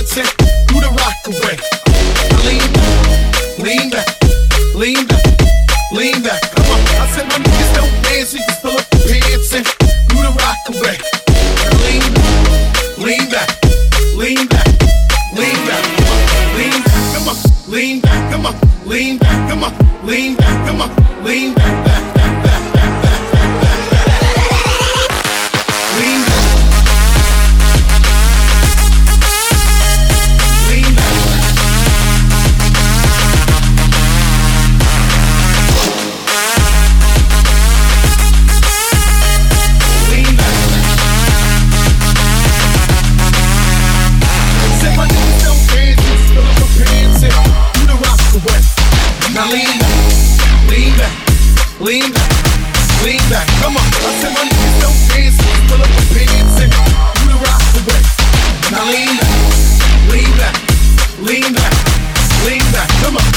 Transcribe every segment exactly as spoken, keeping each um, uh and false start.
dancing, do the rock away. Lean back, lean back, lean back, lean back. Come on, I said my niggas don't dance, you just pull up the pants and do the rock away. Lean back, lean back, lean back, lean back. Come on, lean back, come on, lean back, come on, lean back, come on, lean back, come on, lean back, back, back, back, back, back, back, back, back. Lean back. Lean back. Lean back. Say my niggas don't dance, just fill up my pants and do the rock away. Now lean back, lean back, lean back, lean back. Come on, I said my niggas don't dance, just fill up my pants and do the rock away. Now lean back, lean back, lean back, lean back. Come on.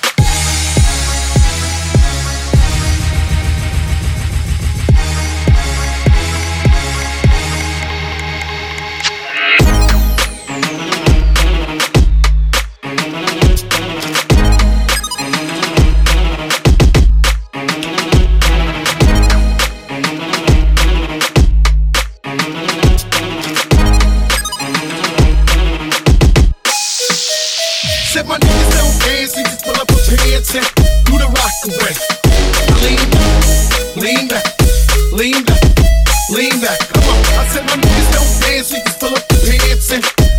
Said my niggas don't dance, you just pull up a pants and do the rock away. Lean back, lean back, lean back, lean back. Come on, I said my niggas don't dance, you just pull up the pants and